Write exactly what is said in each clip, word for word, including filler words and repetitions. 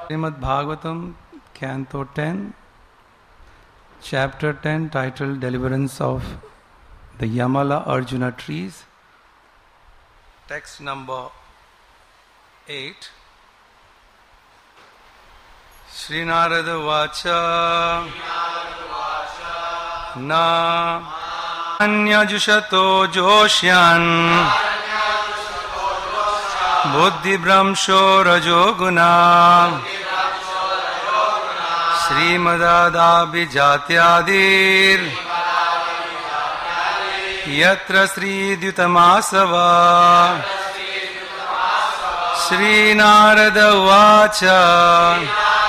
Srimad Bhagavatam, Canto ten, Chapter ten, titled Deliverance of the Yamala Arjuna Trees. Text number eight. Shri Narada Vacha Na Anya Jushato Joshyan Buddhi Brahmsho Rajoguna Srimadada Bijatyadir Yatra Sri Dyutamasava Shri Narada Vacha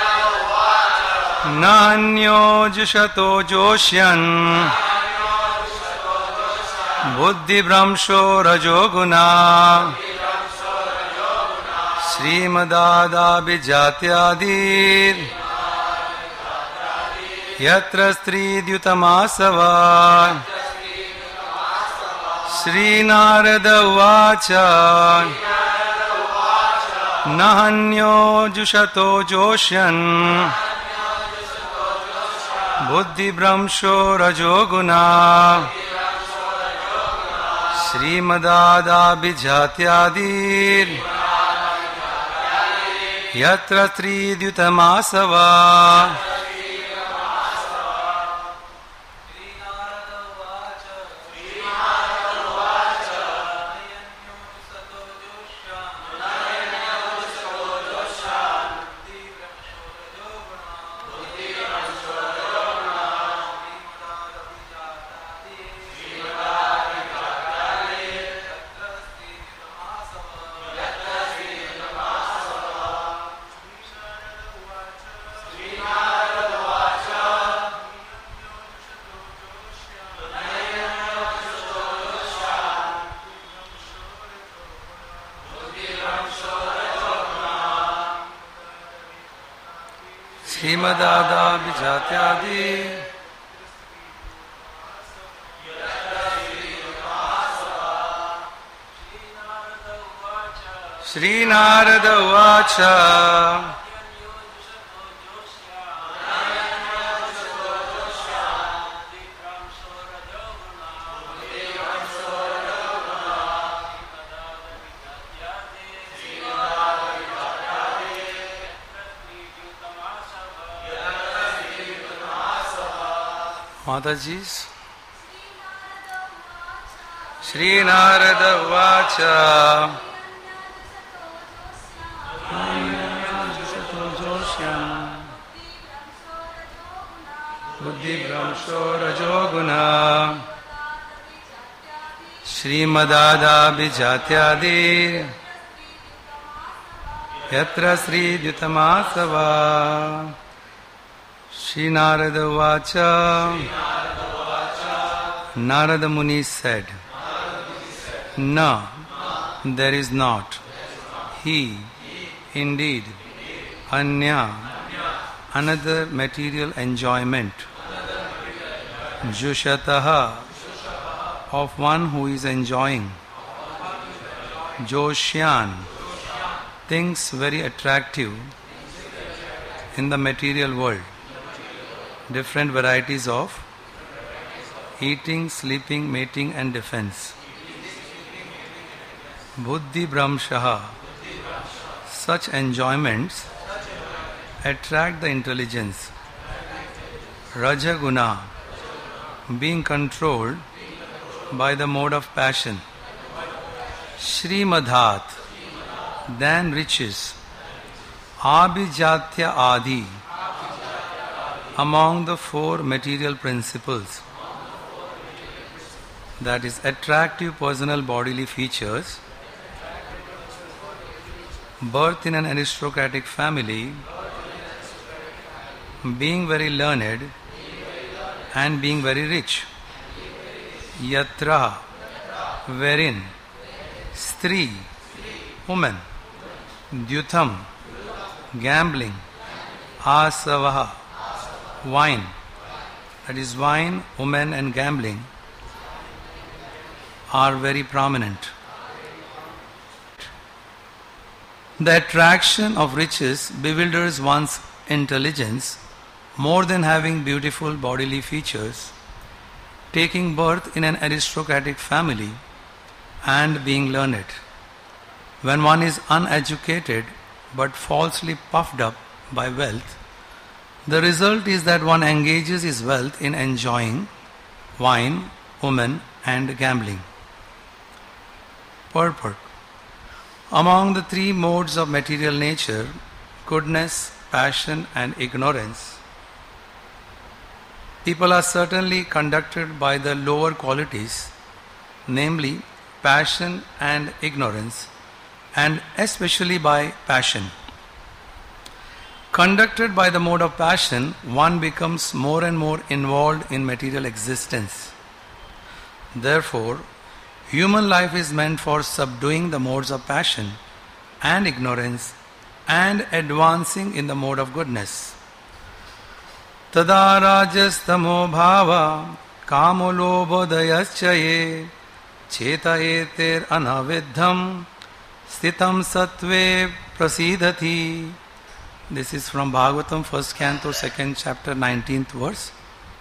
Nanyo Jushato Joshyan Buddhi Brahmsho Rajoguna Srimadada Bijatyadir Yatra Stri Dyutamasava Shri Narada Vacha Nahanyo Jushato Joshyan Buddhi Brahmsho Rajoguna Srimadada Bijatyadir Yatra Tri Dyutamasava Srimadada Bijatyadir Shri Narada Vacha Mataji's Shri Narada Vacha Buddhi Brahmsho Rajoguna Srimadada Bijatyadir Yatra Sri Dyutamasava Shri Narada Vacha Narada Muni said, No, there is not. He, indeed, Anya, another material enjoyment, Jushataha, of one who is enjoying, Joshyan, things very attractive in the material world, different varieties of eating, sleeping, mating and defense. Buddhi Brahmshaha, such enjoyments attract the intelligence. Rajaguna, being controlled by the mode of passion. Shrimadhat, then riches. Abhijatya Adi, among the four material principles, that is, attractive personal bodily features, birth in an aristocratic family, being very learned, and being very rich. Yatra, wherein, Stri, woman, Dyutam, gambling, Asavaha, wine, that is, wine, women, and gambling are very prominent. The attraction of riches bewilders one's intelligence more than having beautiful bodily features, taking birth in an aristocratic family, and being learned. When one is uneducated but falsely puffed up by wealth, the result is that one engages his wealth in enjoying wine, women, and gambling. Purport. Among the three modes of material nature, goodness, passion, and ignorance, people are certainly conducted by the lower qualities, namely passion and ignorance, and especially by passion. Conducted by the mode of passion, one becomes more and more involved in material existence. Therefore, human life is meant for subduing the modes of passion and ignorance and advancing in the mode of goodness. Tada rajastamo bhava kamo lobhodayaschaye chetayeter anavidham stitam sattve prasidhati. This is from Bhagavatam, first canto, second chapter, nineteenth verse.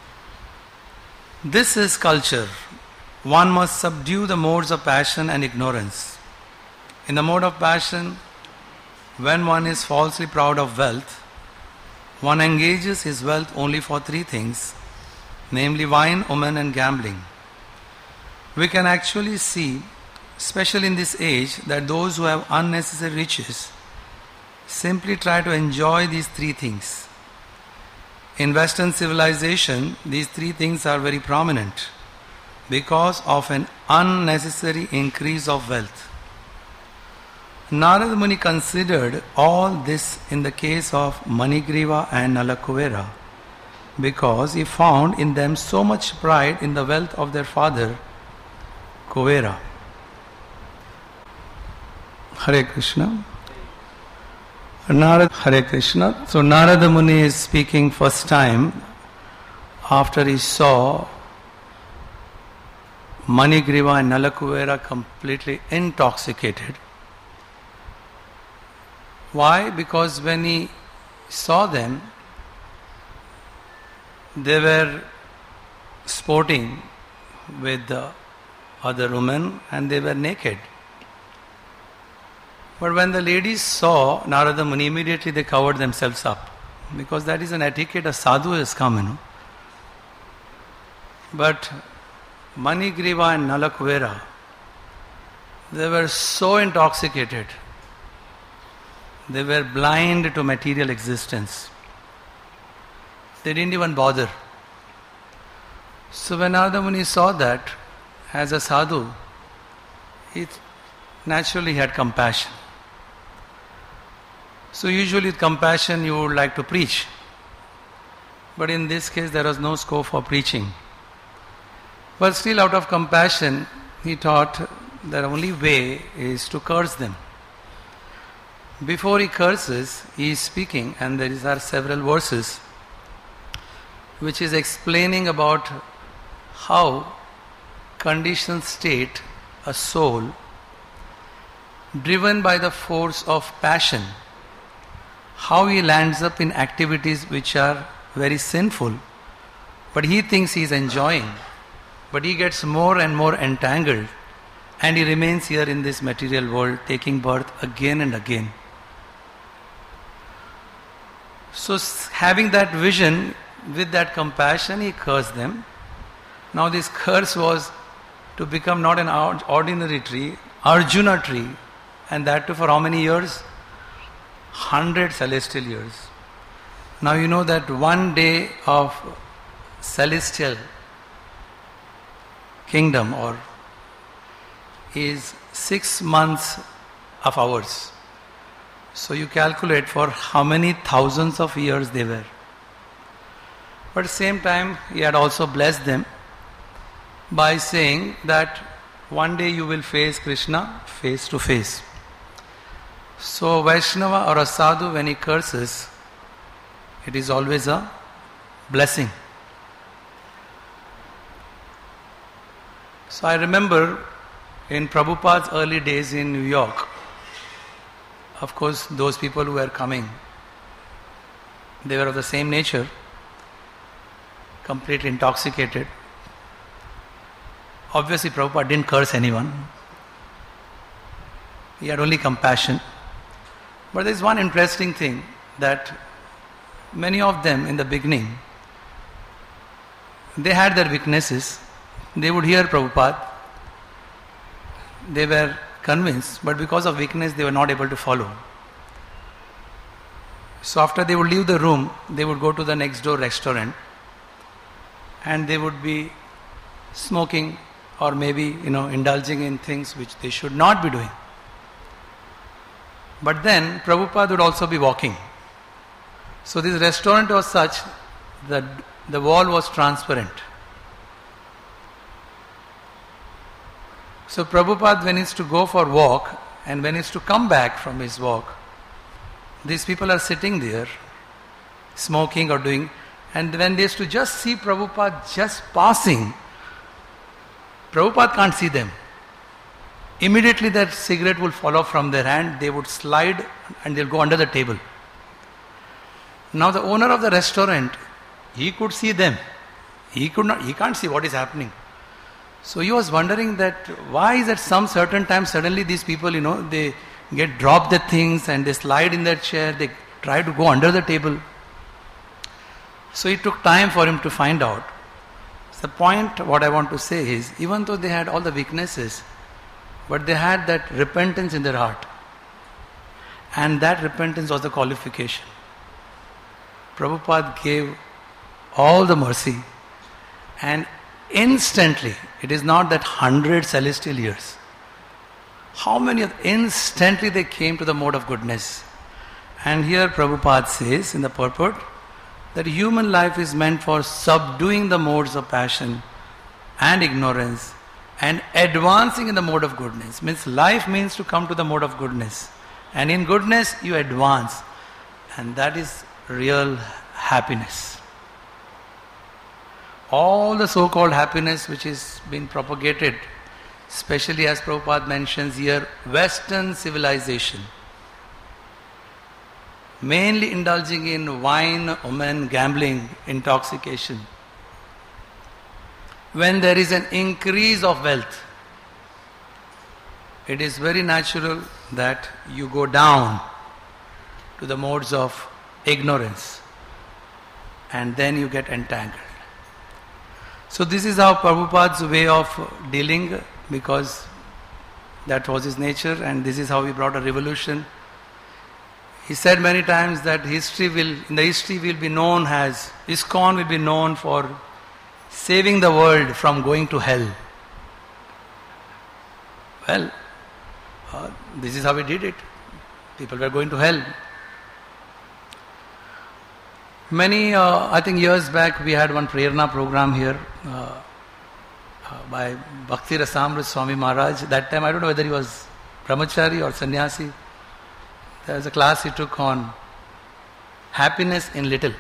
This is culture. One must subdue the modes of passion and ignorance. In the mode of passion, when one is falsely proud of wealth, one engages his wealth only for three things, namely wine, women, and gambling. We can actually see, especially in this age, that those who have unnecessary riches simply try to enjoy these three things. In Western civilization, these three things are very prominent because of an unnecessary increase of wealth. Narada Muni considered all this in the case of Manigriva and Nalakuvera because he found in them so much pride in the wealth of their father, Kuvera. Hare Krishna. Narada, Hare Krishna. So Narada Muni is speaking first time after he saw Manigriva and Nalakuvera completely intoxicated. Why? Because when he saw them, they were sporting with the other women and they were naked. But when the ladies saw Narada Muni, immediately they covered themselves up because that is an etiquette, a sadhu has come, you know. But Manigriva and Nalakuvera, they were so intoxicated, they were blind to material existence. They didn't even bother. So when Narada Muni saw that, as a sadhu, he naturally had compassion. So usually with compassion you would like to preach. But in this case there was no scope for preaching. But still out of compassion, he thought the only way is to curse them. Before he curses, he is speaking, and there are several verses which is explaining about how conditioned state, a soul, driven by the force of passion, how he lands up in activities which are very sinful, but he thinks he is enjoying. But he gets more and more entangled and he remains here in this material world taking birth again and again. So having that vision, with that compassion, he cursed them. Now this curse was to become not an ordinary tree, Arjuna tree, and that too for how many years? Hundred celestial years. Now you know that one day of celestial kingdom or is six months of hours. So you calculate for how many thousands of years they were. But at the same time, he had also blessed them by saying that one day you will face Krishna face to face. So Vaishnava or a sadhu, when he curses, it is always a blessing. So I remember in Prabhupada's early days in New York, of course, those people who were coming, they were of the same nature, completely intoxicated. Obviously, Prabhupada didn't curse anyone. He had only compassion. But there is one interesting thing, that many of them in the beginning, they had their weaknesses. They would hear Prabhupada. They were convinced, but because of weakness, they were not able to follow. So after they would leave the room, they would go to the next door restaurant and they would be smoking or maybe, you know, indulging in things which they should not be doing. But then Prabhupada would also be walking. So this restaurant was such that the wall was transparent. So Prabhupada, when he's to go for walk and when he's to come back from his walk, these people are sitting there smoking or doing, and when they used to just see Prabhupada just passing, Prabhupada can't see them. Immediately that cigarette will fall off from their hand, they would slide and they'll go under the table. Now the owner of the restaurant, he could see them. He could not, he can't see what is happening. So he was wondering that why is at some certain time suddenly these people, you know, they get drop the things and they slide in their chair, they try to go under the table. So it took time for him to find out. So the point what I want to say is, even though they had all the weaknesses, but they had that repentance in their heart. And that repentance was the qualification. Prabhupada gave all the mercy, and instantly, it is not that hundred celestial years. How many of instantly they came to the mode of goodness. And here Prabhupada says in the purport that human life is meant for subduing the modes of passion and ignorance and advancing in the mode of goodness. Means life means to come to the mode of goodness. And in goodness you advance. And that is real happiness. All the so-called happiness which is being propagated, especially as Prabhupada mentions here, Western civilization, mainly indulging in wine, women, gambling, intoxication. When there is an increase of wealth, it is very natural that you go down to the modes of ignorance and then you get entangled. So this is how Prabhupada's way of dealing, because that was his nature and this is how he brought a revolution. He said many times that history will, in the history will be known as, ISKCON will be known for saving the world from going to hell. Well, uh, this is how he did it. People were going to hell. Many, uh, I think years back, we had one Prerna program here uh, uh, by Bhakti Rasamrita Swami Maharaj. That time, I don't know whether he was brahmachari or sannyasi. There was a class he took on happiness in little.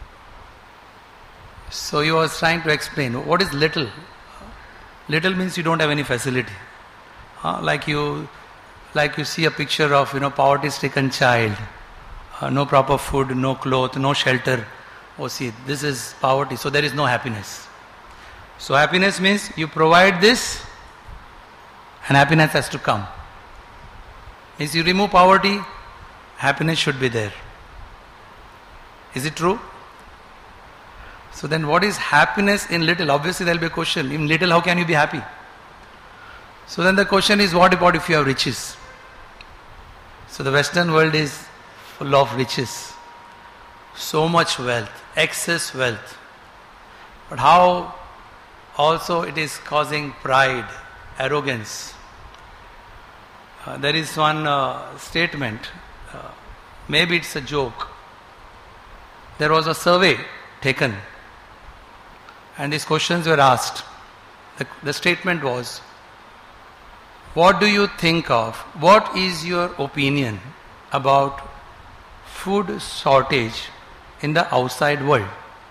So he was trying to explain, what is little? Little means you don't have any facility. Uh, like you, like you see a picture of, you know, poverty-stricken child. Uh, no proper food, no cloth, no shelter. Oh, see, this is poverty, so there is no happiness. So happiness means you provide this and happiness has to come. Means you remove poverty, happiness should be there. Is it true? So then what is happiness in little? Obviously there will be a question. In little, how can you be happy? So then the question is, what about if you have riches? So the Western world is full of riches, so much wealth, excess wealth. But how also it is causing pride, arrogance. Uh, there is one uh, statement, uh, maybe it's a joke. There was a survey taken and these questions were asked. The, the statement was, what do you think of, what is your opinion about food shortage in the outside world?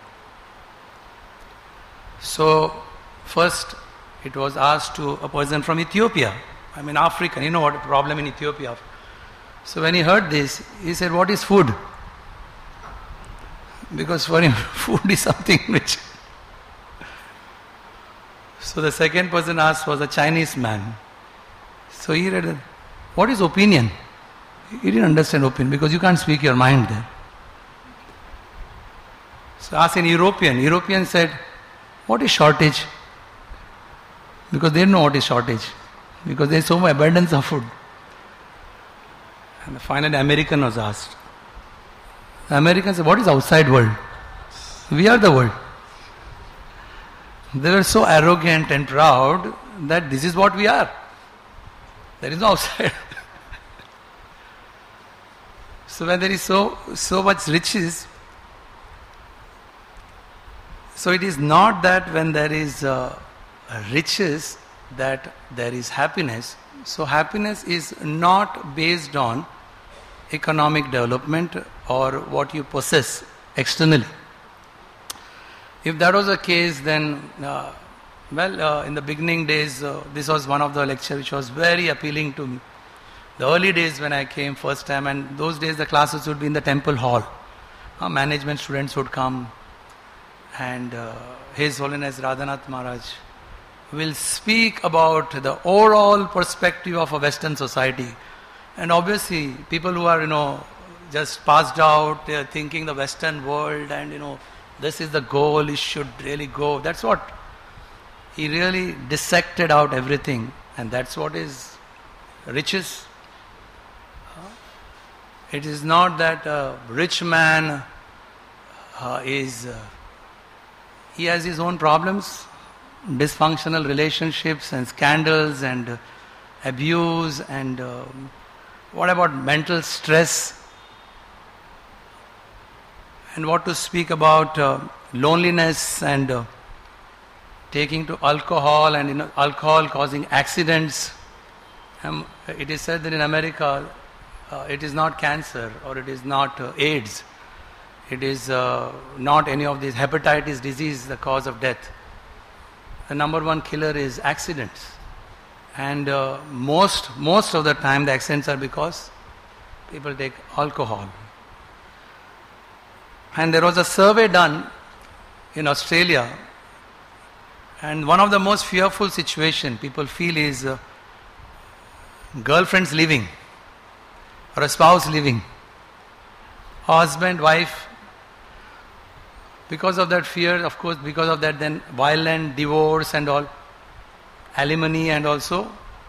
So first it was asked to a person from Ethiopia, I mean African, you know what a problem in Ethiopia. So when he heard this, he said, what is food? Because for him, food is something which... So the second person asked was a Chinese man. So he read, what is opinion? He didn't understand opinion because you can't speak your mind there. So asked an European. European said, what is shortage? Because they know what is shortage. Because there is so much abundance of food. And finally the American was asked. The American said, what is outside world? We are the world. They were so arrogant and proud that this is what we are. There is no outside. So when there is so so much riches, so it is not that when there is uh, riches that there is happiness. So happiness is not based on economic development or what you possess externally. If that was the case, then, uh, well, uh, in the beginning days, uh, this was one of the lectures which was very appealing to me. The early days when I came first time, and those days the classes would be in the temple hall. Uh, management students would come, and uh, His Holiness Radhanath Maharaj will speak about the overall perspective of a Western society. And obviously, people who are, you know, just passed out, they are thinking the Western world and, you know, this is the goal, it should really go. That's what he really dissected out everything, and that's what is riches. It is not that a rich man uh, is, uh, he has his own problems, dysfunctional relationships and scandals and uh, abuse and uh, what about mental stress? And what to speak about uh, loneliness and uh, taking to alcohol and, you know, alcohol causing accidents. Um, it is said that in America uh, it is not cancer or it is not uh, AIDS. It is uh, not any of these hepatitis disease the cause of death. The number one killer is accidents. And uh, most most of the time the accidents are because people take alcohol. And there was a survey done in Australia, and one of the most fearful situation people feel is uh, girlfriends leaving or a spouse leaving, husband, wife. Because of that fear, of course, because of that then violent divorce and all, alimony and also.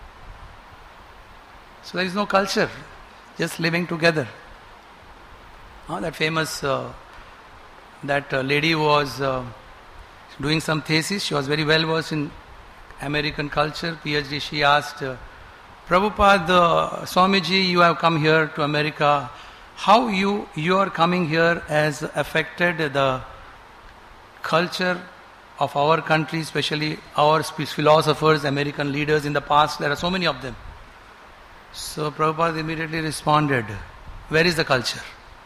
So there is no culture, just living together. Oh, that famous... Uh, That uh, lady was uh, doing some thesis. She was very well versed in American culture, PhD. She asked, uh, Prabhupada, uh, Swamiji, you have come here to America. How you you are coming here has affected the culture of our country, especially our philosophers, American leaders in the past. There are so many of them. So Prabhupada immediately responded, where is the culture?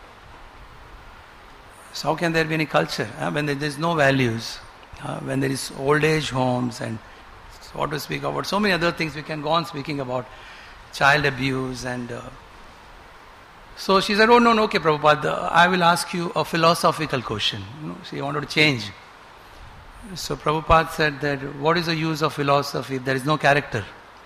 So how can there be any culture uh, when there is no values, uh, when there is old age homes and so what to speak about, so many other things we can go on speaking about, child abuse and... Uh, so she said, oh no, no, okay Prabhupada, I will ask you a philosophical question. You know, she wanted to change. So Prabhupada said that what is the use of philosophy if there is no character?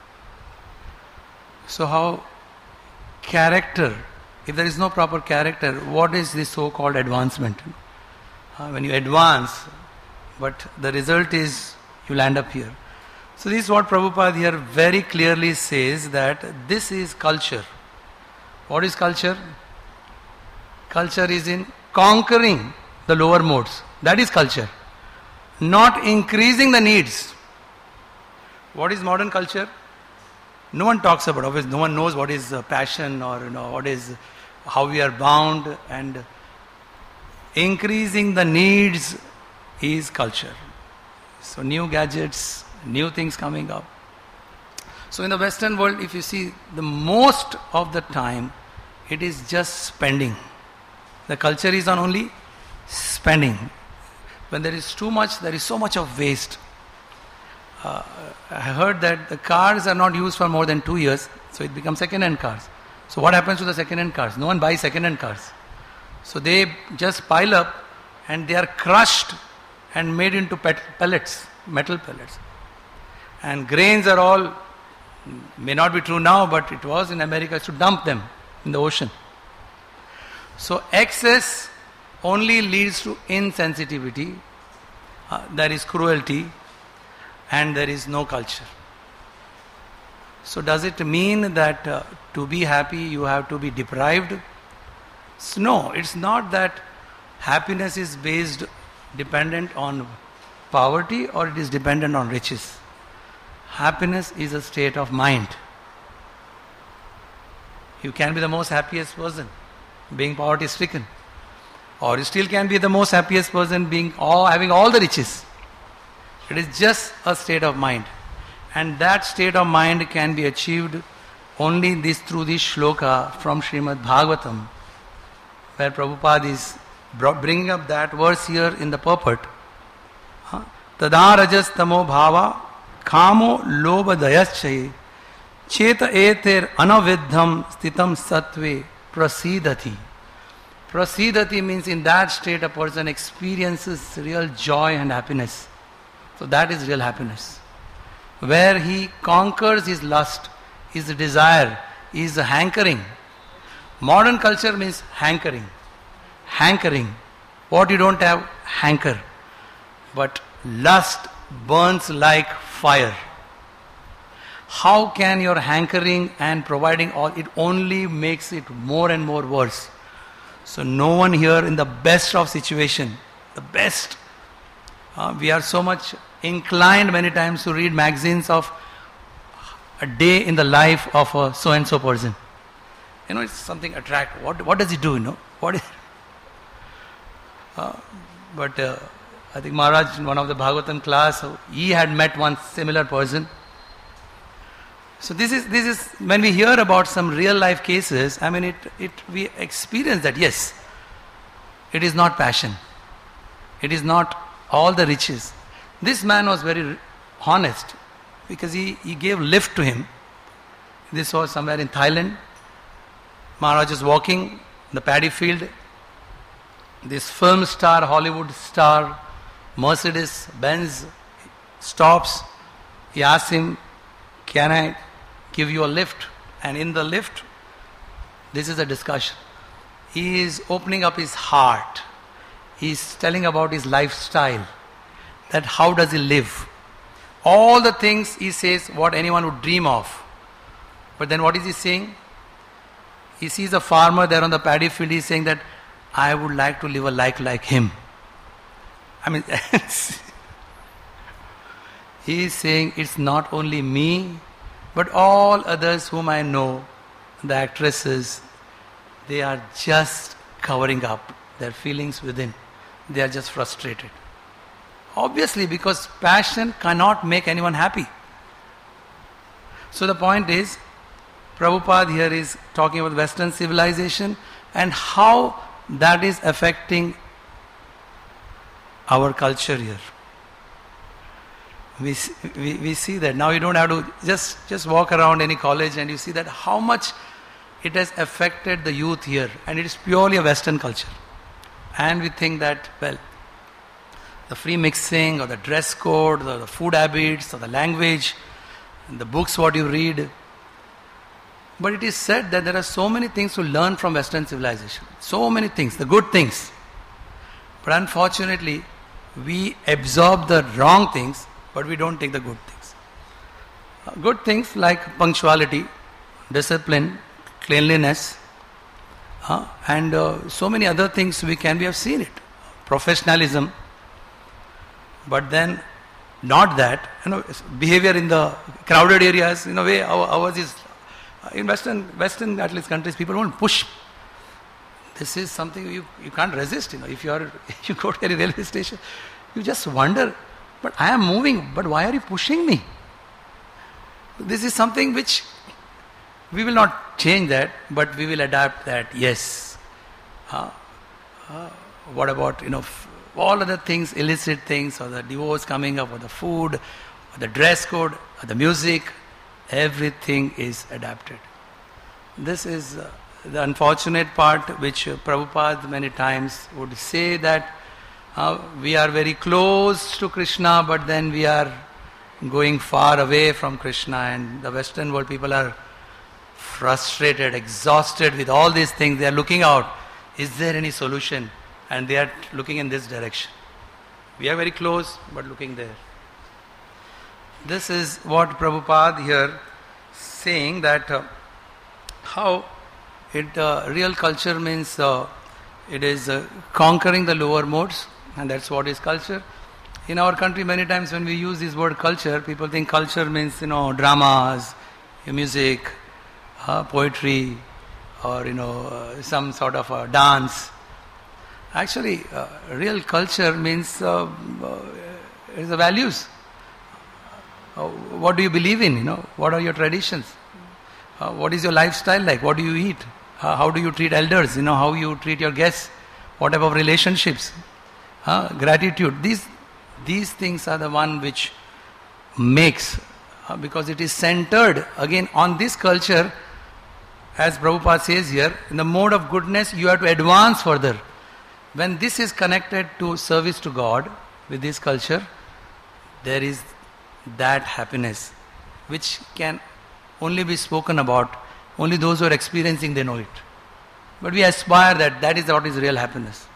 So how character... If there is no proper character, what is this so-called advancement? Uh, when you advance, but the result is you land up here. So this is what Prabhupada here very clearly says, that this is culture. What is culture? Culture is in conquering the lower modes. That is culture. Not increasing the needs. What is modern culture? No one talks about, obviously no one knows what is uh, passion or you know what is how we are bound, and increasing the needs is culture. So new gadgets, new things coming up. So in the Western world, if you see, the most of the time it is just spending. The culture is on only spending. When there is too much, there is so much of waste. Uh, I heard that the cars are not used for more than two years, so it becomes second-hand cars. So what happens to the second-hand cars? No one buys second-hand cars. So they just pile up and they are crushed and made into pet- pellets, metal pellets. And grains are all, may not be true now, but it was in America, to dump them in the ocean. So excess only leads to insensitivity, uh, there is cruelty, and there is no culture. So does it mean that uh, to be happy you have to be deprived? So no, it's not that happiness is based, dependent on poverty or it is dependent on riches. Happiness is a state of mind. You can be the most happiest person being poverty stricken, or you still can be the most happiest person being all, having all the riches. It is just a state of mind, and that state of mind can be achieved only this through this shloka from Srimad Bhagavatam, where Prabhupada is bringing up that verse here in the purport. Tada rajas tamo bhava kamo lobha dayaschaye cheta eter anavidham stitam sattve prasidati. Prasidati means in that state a person experiences real joy and happiness. So that is real happiness. Where he conquers his lust, his desire, his hankering. Modern culture means hankering. Hankering. What you don't have, hanker. But lust burns like fire. How can your hankering and providing all, it only makes it more and more worse. So no one here in the best of situation, the best, uh, we are so much inclined many times to read magazines of a day in the life of a so-and-so person. You know, it's something attractive. What, what does he do, you know? What is, uh, but uh, I think Maharaj in one of the Bhagavatam class, he had met one similar person. So this is this is when we hear about some real life cases, I mean it it we experience that yes, it is not passion. It is not all the riches. This man was very honest because he, he gave lift to him. This was somewhere in Thailand. Maharaj is walking in the paddy field. This film star, Hollywood star, Mercedes Benz stops. He asks him, can I give you a lift? And in the lift, this is a discussion. He is opening up his heart. He is telling about his lifestyle. That how does he live? All the things he says, what anyone would dream of. But then what is he saying? He sees a farmer there on the paddy field. He is saying that I would like to live a life like him. I mean, he is saying it's not only me, but all others whom I know, the actresses, they are just covering up their feelings within. They are just frustrated. Obviously, because passion cannot make anyone happy. So the point is, Prabhupada here is talking about Western civilization and how that is affecting our culture here. We, we we see that now you don't have to just just walk around any college and you see that how much it has affected the youth here, and it is purely a Western culture. And we think that, well, the free mixing or the dress code or the food habits or the language and the books what you read. But it is said that there are so many things to learn from Western civilization. So many things, the good things. But unfortunately, we absorb the wrong things, but we don't take the good things. Uh, good things like punctuality, discipline, cleanliness, uh, and uh, so many other things we can, we have seen it. Professionalism. But then, not that, you know, behavior in the crowded areas, in a way, our, ours is, uh, in Western, Western at least countries, people won't push. This is something you, you can't resist, you know. If you are, if you go to any railway station, you just wonder, but I am moving, but why are you pushing me? This is something which we will not change that, but we will adapt that, yes. Uh, uh, what about, you know, f- all other things, illicit things, or the divorce coming up, or the food, or the dress code, or the music, everything is adapted. this is uh, the unfortunate part which uh, Prabhupada many times would say that uh, we are very close to Krishna, but then we are going far away from Krishna, and the Western world people are frustrated, exhausted with all these things. They are looking out, is there any solution? And they are looking in this direction. We are very close, but looking there. This is what Prabhupada here saying, that uh, how it uh, real culture means uh, it is uh, conquering the lower modes, and that's what is culture. In our country, many times when we use this word culture, people think culture means, you know, dramas, music, uh, poetry, or, you know, uh, some sort of a dance. Actually, uh, real culture means uh, uh, is the values. Uh, what do you believe in? You know, what are your traditions? Uh, what is your lifestyle like? What do you eat? Uh, how do you treat elders? You know, how you treat your guests? What type of relationships? Uh, gratitude. These these things are the one which makes, uh, because it is centered again on this culture. As Prabhupada says here, in the mode of goodness, you have to advance further. When this is connected to service to God with this culture, there is that happiness which can only be spoken about. Only those who are experiencing, they know it. But we aspire that that is what is real happiness.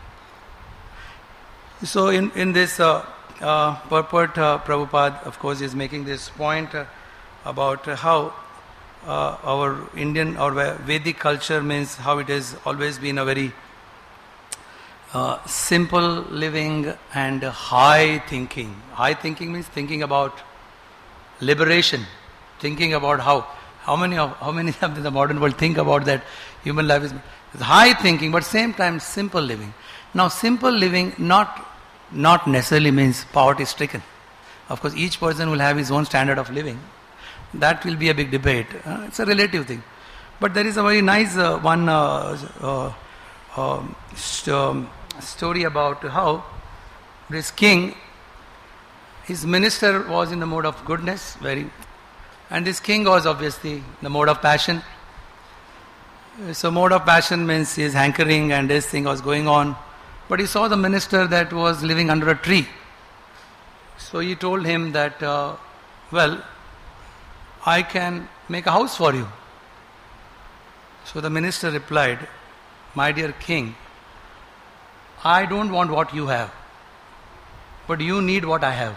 So in, in this uh, uh, purport, uh, Prabhupada, of course, is making this point uh, about uh, how uh, our Indian or Vedic culture means how it has always been a very Uh, simple living and high thinking. High thinking means thinking about liberation, thinking about how how many of how many of the modern world think about that human life is high thinking, but same time simple living. Now, simple living not not necessarily means poverty stricken. Of course, each person will have his own standard of living. That will be a big debate. Uh, it's a relative thing. But there is a very nice uh, one. Uh, uh, um, st- um, story about how this king, his minister was in the mode of goodness, very, and this king was obviously in the mode of passion. So mode of passion means his hankering and this thing was going on, but he saw the minister that was living under a tree. So he told him that, uh, well, I can make a house for you. So the minister replied, my dear king, I don't want what you have, but you need what I have.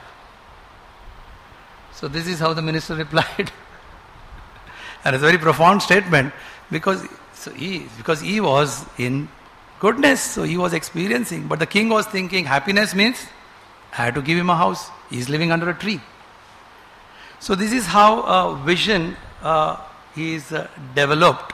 So this is how the minister replied. And it's a very profound statement, because so he because he was in goodness, so he was experiencing. But the king was thinking happiness means I have to give him a house. He is living under a tree. So this is how a vision uh, is uh, developed.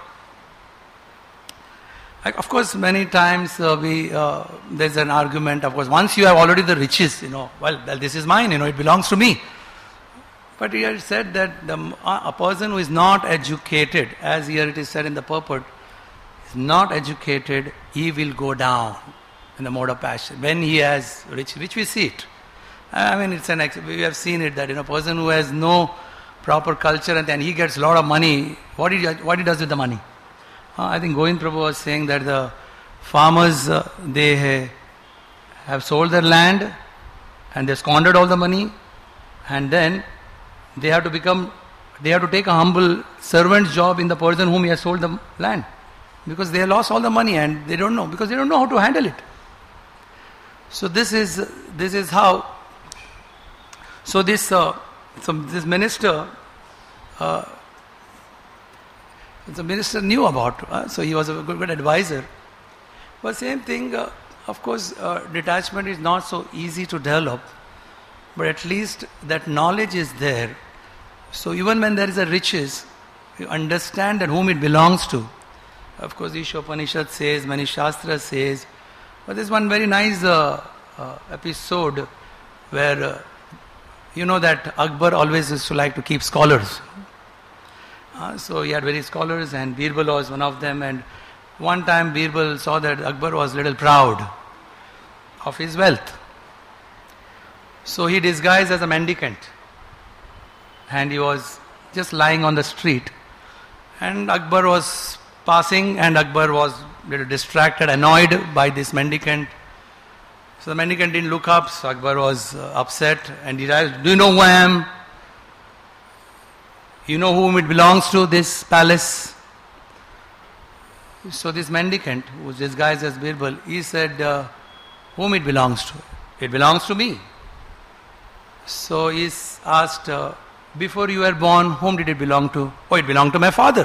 Of course, many times uh, we uh, there's an argument. Of course, once you have already the riches, you know, well, well this is mine. You know, it belongs to me. But here it said that the, a person who is not educated, as here it is said in the purport, is not educated, he will go down in the mode of passion when he has rich, which we see it. I mean, it's an we have seen it that in a person who has no proper culture and then he gets a lot of money. What he what he does with the money? Uh, I think Govind Prabhu was saying that the farmers, uh, they have sold their land and they squandered all the money, and then they have to become, they have to take a humble servant's job in the person whom he has sold the land, because they have lost all the money and they don't know, because they don't know how to handle it. So this is this is how. So this uh, so this minister. Uh, The minister knew about, uh, so he was a good, good advisor. But same thing, uh, of course, uh, detachment is not so easy to develop, but at least that knowledge is there. So even when there is a riches, you understand that whom it belongs to. Of course, Isha Upanishad says, many Shastras says, but there's one very nice uh, uh, episode where, uh, you know that Akbar always used to like to keep scholars. Uh, so he had various scholars, and Birbal was one of them. And one time Birbal saw that Akbar was a little proud of his wealth. So he disguised as a mendicant, and he was just lying on the street. And Akbar was passing, and Akbar was a little distracted, annoyed by this mendicant. So the mendicant didn't look up, so Akbar was uh, upset, and he asked, do you know who I am? You know whom it belongs to, this palace? So this mendicant, who was disguised as Birbal, he said, uh, whom it belongs to? It belongs to me. So he asked, uh, before you were born, whom did it belong to? Oh, it belonged to my father.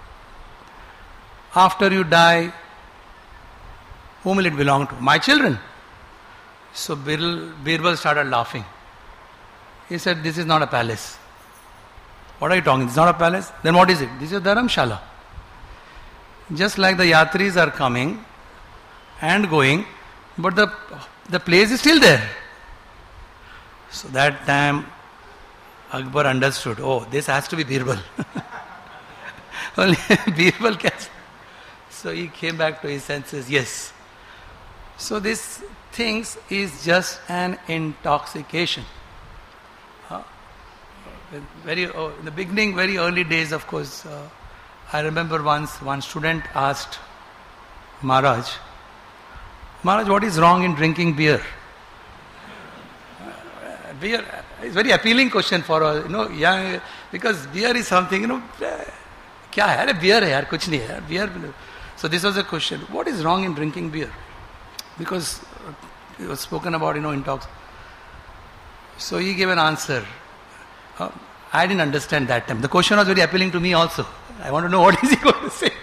After you die, whom will it belong to? My children. So Birbal, Birbal started laughing. He said, this is not a palace. What are you talking? This is not a palace? Then what is it? This is a Dharamshala. Just like the yatris are coming and going, but the, the place is still there. So that time Akbar understood, oh, this has to be Birbal. Only Birbal can. So he came back to his senses, yes. So this things is just an intoxication. Uh, very uh, in the beginning, very early days, of course, uh, I remember once one student asked Maharaj, Maharaj, what is wrong in drinking beer? Uh, beer is very appealing question for us, you know, young, because beer is something, you know, kya hai? Arey beer hai yaar, kuch nahi hai, beer. So this was a question, what is wrong in drinking beer? Because it was spoken about, you know, intox. So he gave an answer. Uh, I didn't understand that time. The question was very appealing to me also. I want to know what is he going to say.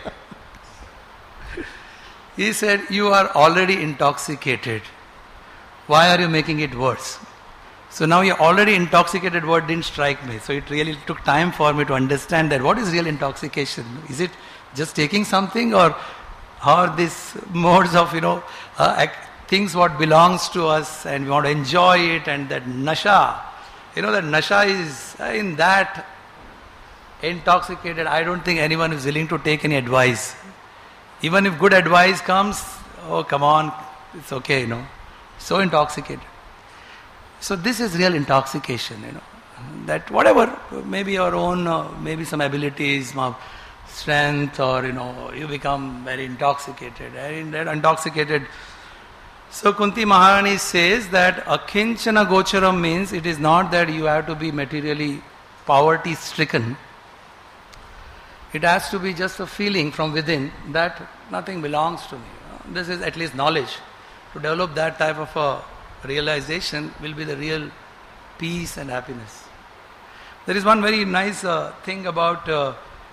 He said, you are already intoxicated. Why are you making it worse? So now you're already intoxicated word didn't strike me. So it really took time for me to understand that what is real intoxication? Is it just taking something, or are these modes of, you know, uh, things what belongs to us and we want to enjoy it, and that nasha, you know, that nasha is in that intoxicated. I don't think anyone is willing to take any advice. Even if good advice comes, oh come on, it's okay, you know. So intoxicated. So this is real intoxication, you know. That whatever, maybe your own, uh, maybe some abilities, some strength, or you know, you become very intoxicated. And that intoxicated. So Kunti Maharani says that akinchana gocharam means it is not that you have to be materially poverty stricken. It has to be just a feeling from within that nothing belongs to me. You know? This is at least knowledge. To develop that type of a realization will be the real peace and happiness. There is one very nice uh, thing about uh,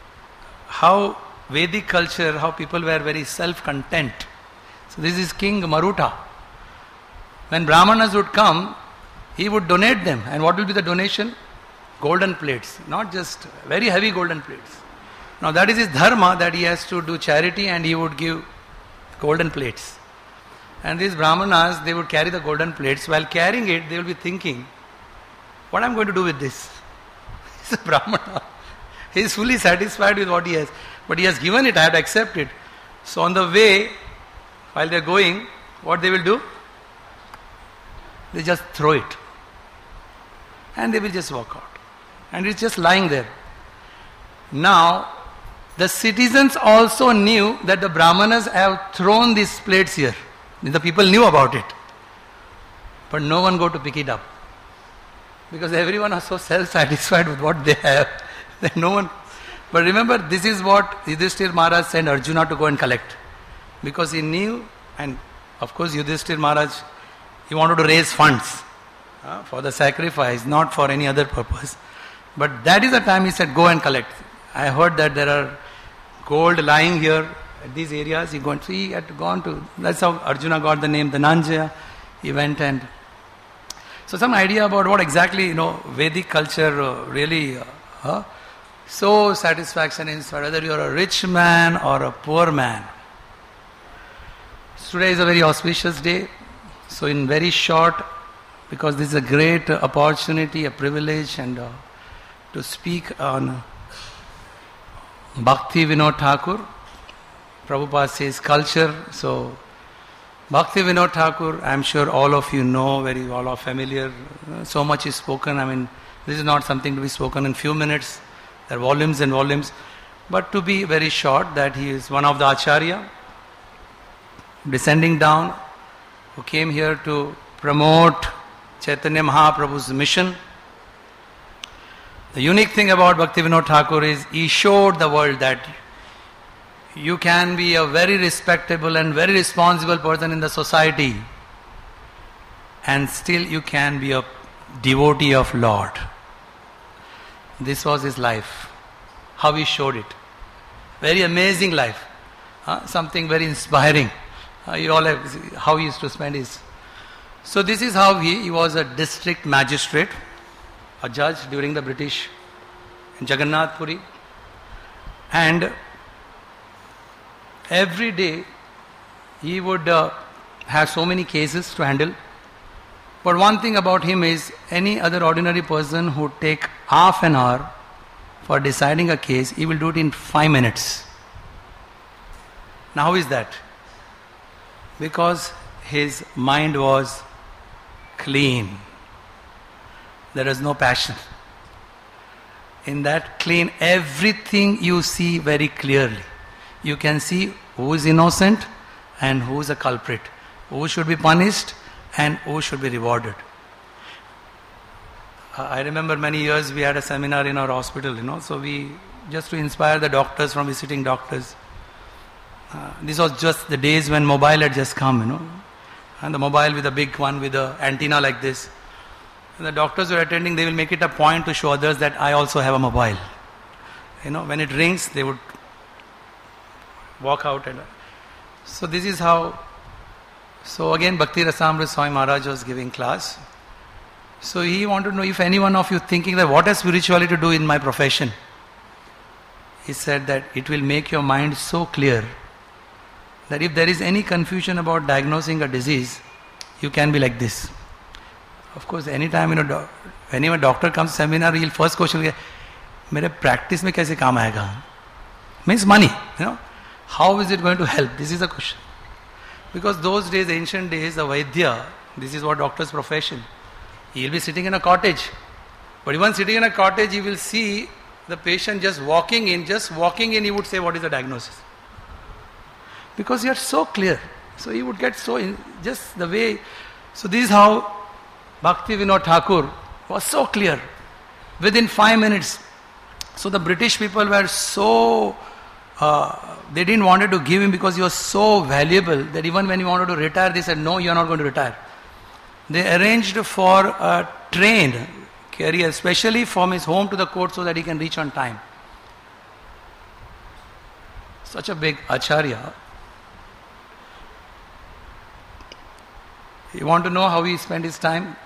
how Vedic culture, how people were very self-content. So this is King Maruta. When Brahmanas would come, he would donate them. And what will be the donation? Golden plates. Not just very heavy golden plates. Now that is his dharma, that he has to do charity, and he would give golden plates. And these Brahmanas, they would carry the golden plates. While carrying it, they will be thinking, what am I going to do with this? He's a Brahmana. He is fully satisfied with what he has. But he has given it, I have to accept it. So on the way, while they are going, what they will do? They just throw it. And they will just walk out. And it's just lying there. Now, the citizens also knew that the Brahmanas have thrown these plates here. The people knew about it. But no one go to pick it up. Because everyone is so self-satisfied with what they have that no one... But remember, this is what Yudhishthir Maharaj sent Arjuna to go and collect. Because he knew, and of course Yudhishthir Maharaj, he wanted to raise funds uh, for the sacrifice, not for any other purpose. But that is the time he said, go and collect. I heard that there are gold lying here at these areas. He going, so he had gone to, that's how Arjuna got the name Dhananjaya. He went and, so some idea about what exactly, you know, Vedic culture uh, really, uh, uh, so satisfaction in whether you are a rich man or a poor man. Today is a very auspicious day. So in very short, because this is a great uh, opportunity, a privilege, and uh, to speak on uh, Bhakti Vinod Thakur. Prabhupada says culture. So Bhakti Vinod Thakur, I am sure all of you know, very all are familiar. Uh, so much is spoken. I mean, this is not something to be spoken in few minutes. There are volumes and volumes. But to be very short, that he is one of the Acharya, descending down, who came here to promote Chaitanya Mahaprabhu's mission. The unique thing about Bhaktivinoda Thakur is he showed the world that you can be a very respectable and very responsible person in the society and still you can be a devotee of Lord. This was his life, how he showed it. Very amazing life, uh, something very inspiring. Uh, you all have, how he used to spend his. So this is how he, he was a district magistrate, a judge during the British in Jagannath Puri, and every day he would uh, have so many cases to handle. But one thing about him is any other ordinary person who take half an hour for deciding a case, he will do it in five minutes. Now how is that? Because his mind was clean. There is no passion. In that clean, everything you see very clearly. You can see who is innocent and who is a culprit, who should be punished and who should be rewarded. Uh, I remember many years we had a seminar in our hospital, you know, so we, just to inspire the doctors from visiting doctors. Uh, this was just the days when mobile had just come, you know, and the mobile with a big one with an antenna like this. And the doctors who are attending, they will make it a point to show others that I also have a mobile. You know, when it rings, they would walk out. And so this is how. So again, Bhakti Rasamrita Swami Maharaj was giving class. So he wanted to know if any one of you thinking that what has spirituality to do in my profession. He said that it will make your mind so clear that if there is any confusion about diagnosing a disease, you can be like this. Of course, anytime, you know, when a doctor comes to seminar, he'll first question, "Mere practice mein kaise kaam aayega?" Means money, you know. How is it going to help? This is a question. Because those days, ancient days, the Vaidya, this is what doctor's profession. He'll be sitting in a cottage. But even sitting in a cottage, he will see the patient just walking in, just walking in, he would say, what is the diagnosis? Because he are so clear. So he would get so, in, just the way. So this is how Bhaktivinoda Thakur was so clear. Within five minutes. So the British people were so, uh, they didn't want to give him because he was so valuable that even when he wanted to retire, they said, no, you are not going to retire. They arranged for a train carrier, especially from his home to the court so that he can reach on time. Such a big Acharya. You want to know how he spent his time?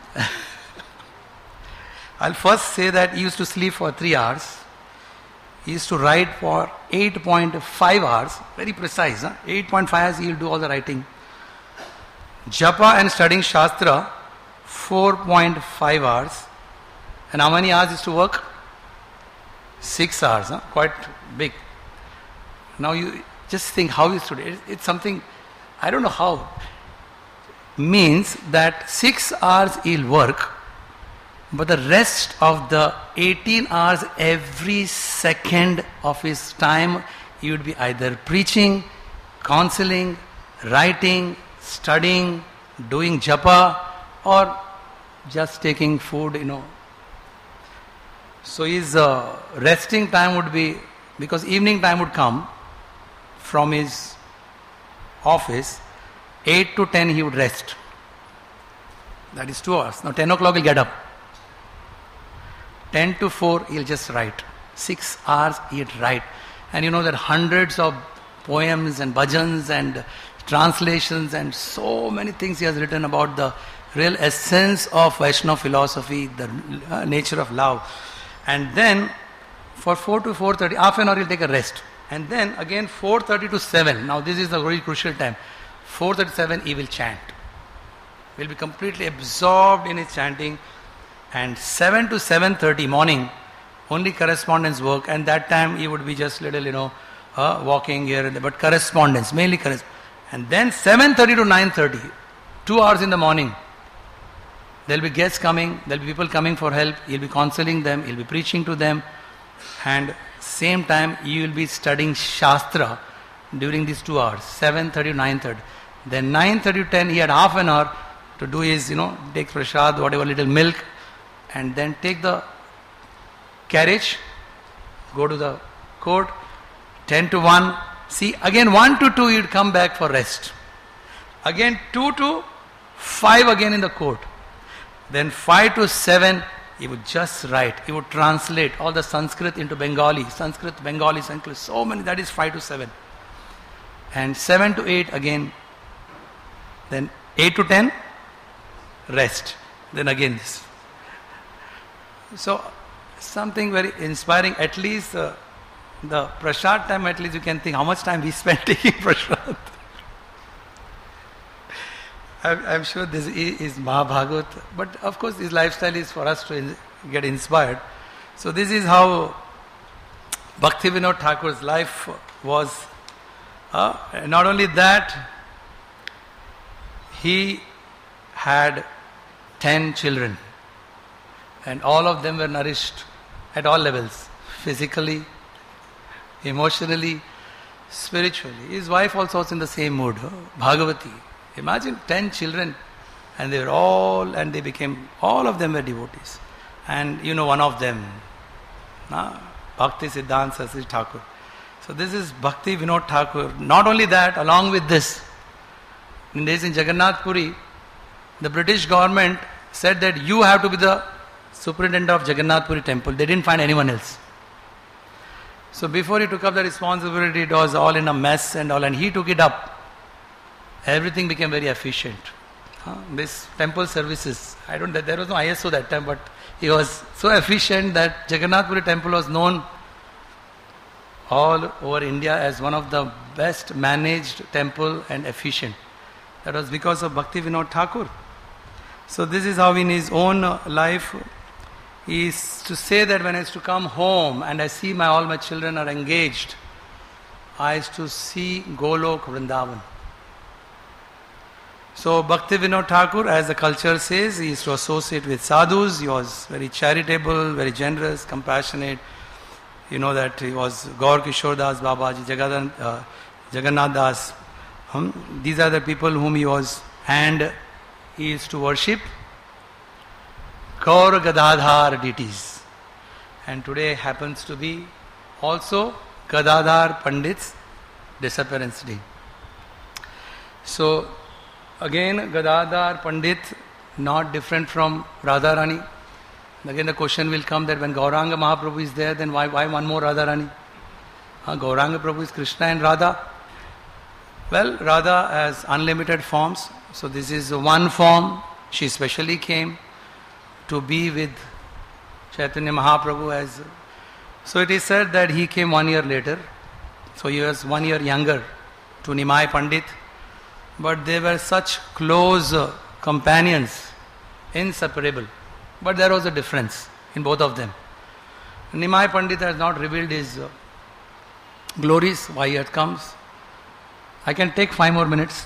I'll first say that he used to sleep for three hours. He used to write for eight point five hours. Very precise. Huh? eight point five hours he will do all the writing. Japa and studying Shastra, four point five hours. And how many hours is to work? Six hours. Huh? Quite big. Now you just think how he studied. It's something, I don't know how. Means that six hours he'll work, but the rest of the eighteen hours, every second of his time, he would be either preaching, counseling, writing, studying, doing japa, or just taking food, you know. So his uh, resting time would be, because evening time would come from his office, eight to ten he would rest. That is two hours. Now ten o'clock he'll get up. ten to four he'll just write. six hours he'll write. And you know that hundreds of poems and bhajans and translations and so many things he has written about the real essence of Vaishnava philosophy, the uh, nature of love. And then for four to four thirty, half an hour he'll take a rest. And then again four thirty to seven. Now this is the very crucial time. four thirty-seven he will chant. He will be completely absorbed in his chanting. And seven to seven thirty morning, only correspondence work. And that time he would be just little, you know, uh, walking here and there. But correspondence, mainly correspondence. And then seven thirty to nine thirty, two hours in the morning, there will be guests coming, there will be people coming for help. He'll be counseling them, he'll be preaching to them. and same time you will be studying Shastra during these two hours, seven thirty to nine thirty. Then nine thirty to ten he had half an hour to do his, you know, take prasad, whatever, little milk, and then take the carriage, go to the court, ten to one, see, again one to two he'd come back for rest. Again two to five again in the court. Then five to seven he would just write, he would translate all the Sanskrit into Bengali, Sanskrit, Bengali, Sanskrit, so many, that is five to seven. And seven to eight again, then eight to ten, rest. Then again this. So, something very inspiring, at least uh, the prasad time, at least you can think how much time we spent taking prasad. I'm, I'm sure this is Mahabhagat, but of course his lifestyle is for us to in, get inspired. So this is how Bhaktivinoda Thakur's life was. Uh, not only that, he had ten children, and all of them were nourished at all levels, physically, emotionally, spiritually. His wife also was in the same mood, Bhagavati. Imagine ten children, and they were all, and they became, all of them were devotees. And you know one of them, nah, Bhakti Siddhanta Saraswati Thakur. So this is Bhakti Vinod Thakur. Not only that, along with this, in days in Jagannath Puri, the British government said that you have to be the superintendent of Jagannath Puri temple. They didn't find anyone else. So before he took up the responsibility, it was all in a mess and all, and he took it up. Everything became very efficient. Uh, this temple services, I don't, there was no I S O that time, but he was so efficient that Jagannath Puri temple was known all over India as one of the best managed temple and efficient. That was because of Bhakti Vinod Thakur. So this is how in his own life, he is to say that when I used to come home and I see my all my children are engaged, I used to see Golok Vrindavan. So Bhakti Vinod Thakur, as the culture says, he used to associate with sadhus. He was very charitable, very generous, compassionate. You know that he was Gaur Kishore Das Babaji, Jagadan, uh, Jagannath Das. Um, these are the people whom he was, and he used to worship Gaur Gadadhar deities. And today happens to be also Gadadhar Pandit's disappearance day. So again, Gadadhar Pandit, not different from Radharani. Again the question will come that when Gauranga Mahaprabhu is there, then why, why one more Radharani? Uh, Gauranga Prabhu is Krishna and Radha. Well, Radha has unlimited forms. So this is one form. She specially came to be with Chaitanya Mahaprabhu. As so it is said that he came one year later. So he was one year younger to Nimai Pandit. But they were such close uh, companions, inseparable. But there was a difference in both of them. Nimai Pandit has not revealed his uh, glories, why he had comes. I can take five more minutes.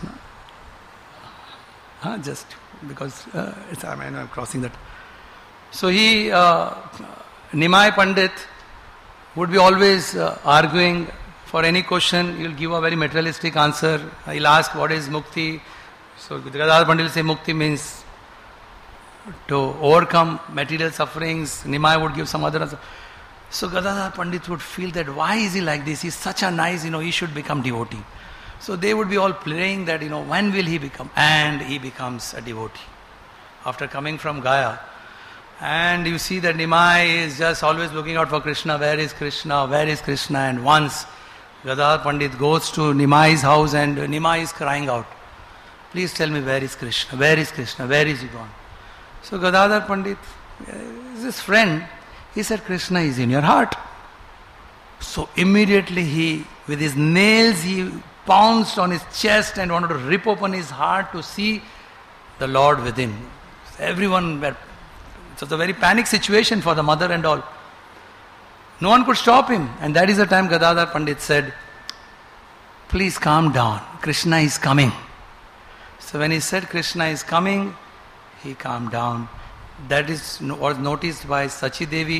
Huh, just because uh, it's, I mean, I'm crossing that. So he, uh, Nimai Pandit would be always uh, arguing. For any question, he will give a very materialistic answer. He'll ask, what is mukti? So Gadadhar Pandit will say, mukti means to overcome material sufferings. Nimai would give some other answer. So Gadadhar Pandit would feel that, why is he like this? He's such a nice, you know, he should become devotee. So they would be all playing that, you know, when will he become? And he becomes a devotee. After coming from Gaya. And you see that Nimai is just always looking out for Krishna. Where is Krishna? Where is Krishna? And once Gadadhar Pandit goes to Nimai's house and Nimai is crying out, please tell me where is Krishna, where is Krishna, where is he gone? So Gadadhar Pandit, his friend, he said, Krishna is in your heart. So immediately he, with his nails, he pounced on his chest and wanted to rip open his heart to see the Lord within. Everyone were, it was a very panic situation for the mother and all. No one could stop him. And that is the time Gadadhar Pandit said, please calm down. Krishna is coming. So when he said Krishna is coming, he calmed down. That is was noticed by Sachi Devi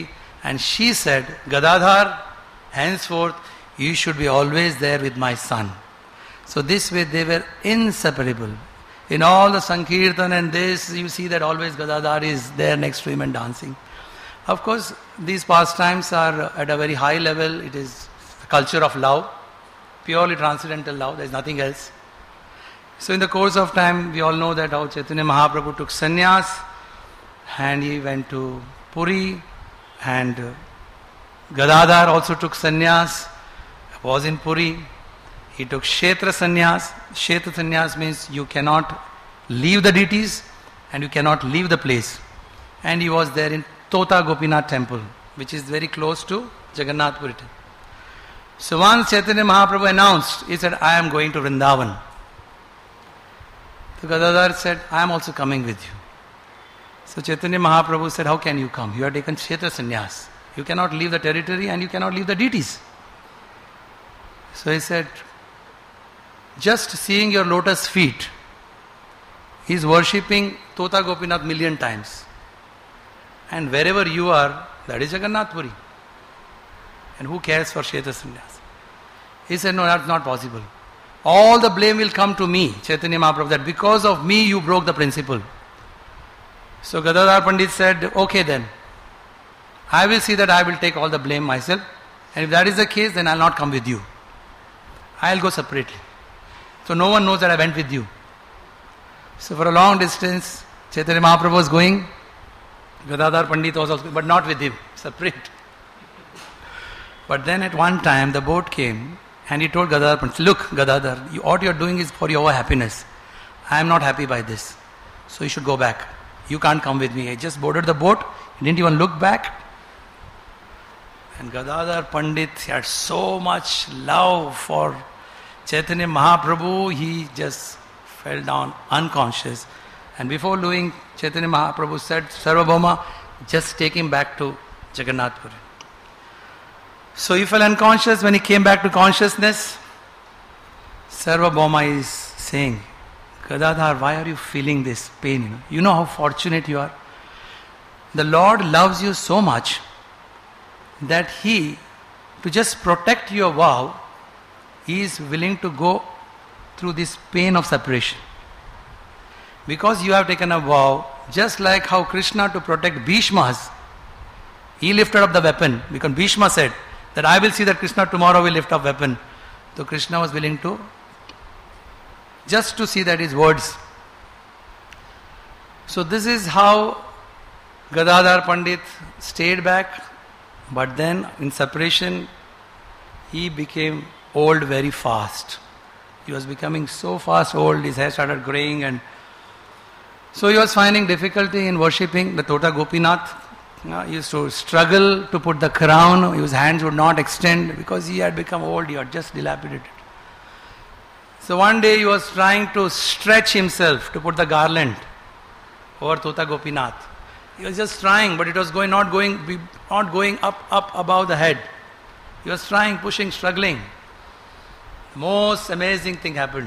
And she said, Gadadhar, henceforth you should be always there with my son. So this way they were inseparable. In all the Sankirtan and this, you see that always Gadadhar is there next to him and dancing. Of course, these pastimes are at a very high level. It is the culture of love, purely transcendental love, there is nothing else. So in the course of time, we all know that how Chaitanya Mahaprabhu took sannyas and he went to Puri, and Gadadhar also took sannyas, was in Puri. He took Kshetra sannyas. Kshetra sannyas means you cannot leave the deities and you cannot leave the place. And he was there in Tota Gopinath temple, which is very close to Jagannath Puri temple. So once Chaitanya Mahaprabhu announced, he said, I am going to Vrindavan. So Gadadhar said, I am also coming with you. So Chaitanya Mahaprabhu said, how can you come? You have taken Kshetra sannyas. You cannot leave the territory and you cannot leave the deities. So he said, just seeing your lotus feet, he is worshipping Tota Gopinath million times. And wherever you are, that is Jagannath Puri. And who cares for Kshetra sannyas? He said, no, that's not possible. All the blame will come to me, Chaitanya Mahaprabhu, that because of me you broke the principle. So Gadadhar Pandit said, okay then, I will see that I will take all the blame myself, and if that is the case, then I will not come with you. I will go separately. So no one knows that I went with you. So for a long distance, Chaitanya Mahaprabhu was going, Gadadhar Pandit was also, but not with him, separate. But then at one time the boat came and he told Gadadhar Pandit, look Gadadhar, you, what you are doing is for your happiness. I am not happy by this. So you should go back. You can't come with me. I just boarded the boat, he didn't even look back. And Gadadhar Pandit had so much love for Chaitanya Mahaprabhu, he just fell down unconscious. And before doing, Chaitanya Mahaprabhu said, Sarvabhauma, just take him back to Jagannath Puri. So he fell unconscious. When he came back to consciousness, Sarvabhauma is saying, Gadadhar, why are you feeling this pain? You know, you know how fortunate you are. The Lord loves you so much that He, to just protect your vow, He is willing to go through this pain of separation. Because you have taken a vow, just like how Krishna, to protect Bhishma's, he lifted up the weapon, because Bhishma said that I will see that Krishna tomorrow will lift up weapon. So Krishna was willing to, just to see that his words. So this is how Gadadhar Pandit stayed back, but then in separation he became old very fast. He was becoming so fast old, his hair started graying, and so he was finding difficulty in worshipping the Tota Gopinath. Uh, he used to struggle to put the crown, his hands would not extend because he had become old, he had just dilapidated. So one day he was trying to stretch himself to put the garland over Tota Gopinath. He was just trying, but it was going not going not going up up above the head. He was trying, pushing, struggling. The most amazing thing happened.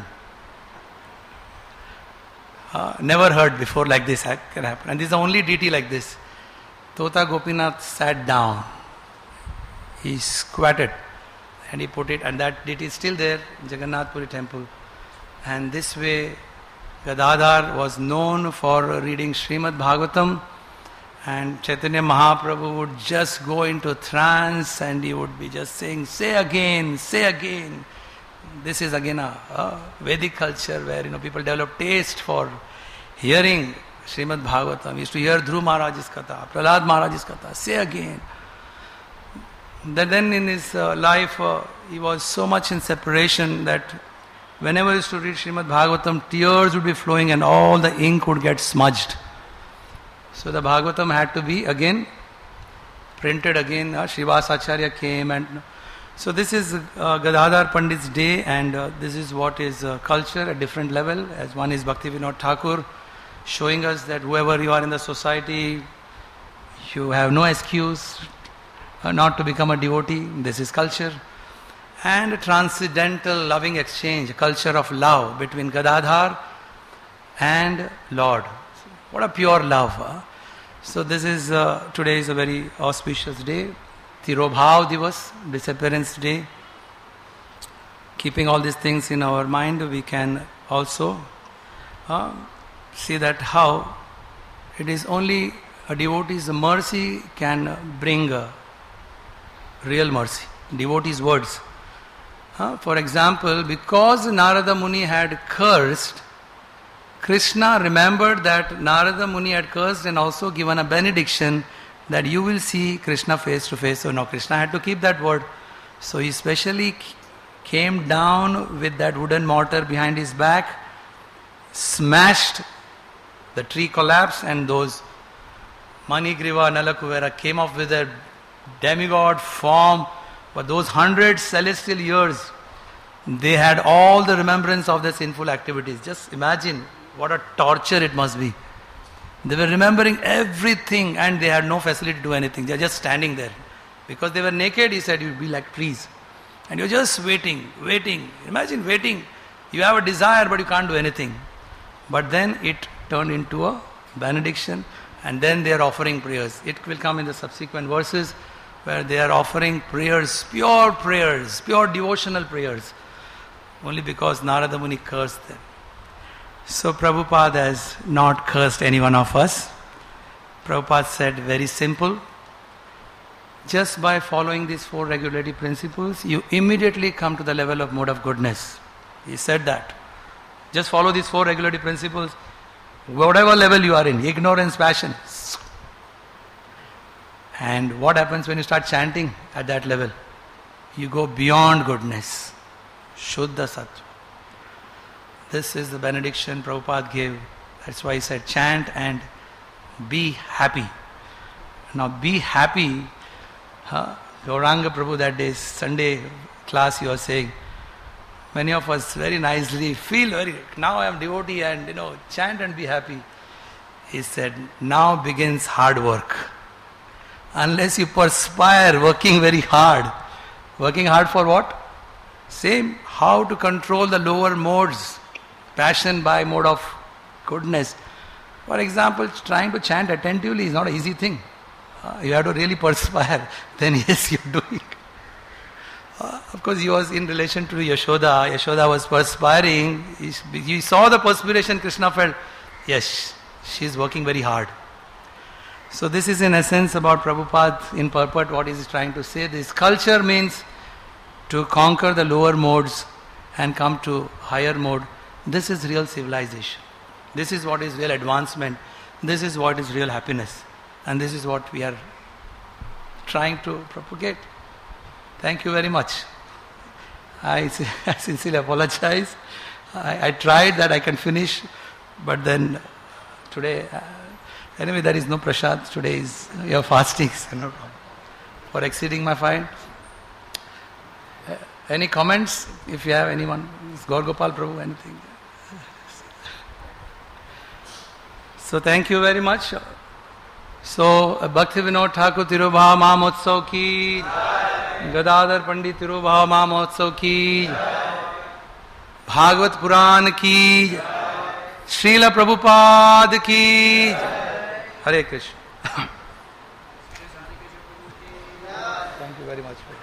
Uh, never heard before like this can happen. And this is the only deity like this. Tota Gopinath sat down. He squatted and he put it, and that deity is still there in Jagannath Puri temple. And this way Gadadhar was known for reading Srimad Bhagavatam, and Chaitanya Mahaprabhu would just go into trance and he would be just saying, say again, say again. This is again a, a Vedic culture where you know people develop taste for hearing Srimad Bhagavatam. We used to hear Dhruv Maharaj's Katha, Prahlad Maharaj's Katha, say again. That then in his uh, life uh, he was so much in separation that whenever he used to read Srimad Bhagavatam, tears would be flowing and all the ink would get smudged. So the Bhagavatam had to be again printed again. Uh, Srivas Acharya came, and so this is uh, Gadadhar Pandit's day, and uh, this is what is uh, culture at different level. As one is Bhakti Vinod Thakur, showing us that whoever you are in the society, you have no excuse uh, not to become a devotee. This is culture. And a transcendental loving exchange, a culture of love between Gadadhar and Lord. What a pure love. Huh? So this is, uh, today is a very auspicious day, Tirobhav Divas, disappearance day. Keeping all these things in our mind, we can also uh, see that how it is only a devotee's mercy can bring uh, real mercy. Devotee's words. Uh, for example, because Narada Muni had cursed, Krishna remembered that Narada Muni had cursed and also given a benediction that you will see Krishna face to face. So now Krishna had to keep that word. So he specially came down with that wooden mortar behind his back, smashed, the tree collapsed, and those Manigriva, Nalakuvera came up with a demigod form. But those hundred celestial years, they had all the remembrance of their sinful activities. Just imagine what a torture it must be. They were remembering everything and they had no facility to do anything. They are just standing there. Because they were naked, he said, you'd be like trees. And you're just waiting, waiting. Imagine waiting. You have a desire but you can't do anything. But then it turned into a benediction and then they are offering prayers. It will come in the subsequent verses where they are offering prayers, pure prayers, pure devotional prayers. Only because Narada Muni cursed them. So Prabhupada has not cursed any one of us. Prabhupada said very simple. Just by following these four regulatory principles, you immediately come to the level of mode of goodness. He said that. Just follow these four regulatory principles. Whatever level you are in, ignorance, passion. And what happens when you start chanting at that level? You go beyond goodness. Shuddha Sattva. This is the benediction Prabhupada gave. That's why he said chant and be happy. Now be happy. Huh? Gauranga Prabhu that day, Sunday class you are saying, many of us very nicely feel very, now I am devotee and you know, chant and be happy. He said, now begins hard work. Unless you perspire working very hard. Working hard for what? Same, how to control the lower modes. Passion by mode of goodness. For example, trying to chant attentively is not an easy thing. Uh, you have to really perspire. Then yes, you're doing. Uh, of course, he was in relation to Yashoda. Yashoda was perspiring. He, he saw the perspiration. Krishna felt, yes, she is working very hard. So this is in essence about Prabhupada in purport what he is trying to say. This culture means to conquer the lower modes and come to higher mode. This is real civilization. This is what is real advancement. This is what is real happiness. And this is what we are trying to propagate. Thank you very much. I, I sincerely apologize. I, I tried that I can finish, but then today, uh, anyway, there is no prasad. Today is your fasting, so no problem. For exceeding my fine. Uh, any comments? If you have anyone, is Gaur Gopal Prabhu, anything? So thank you very much. So Bhakti Vinod Thakur Tirobhav Mahotsav ki, Gadadhar Pandit Tirobhav Mahotsav ki, Bhagavad Puran ki, Srila Prabhupada ki, Hare Krishna. Thank you very much.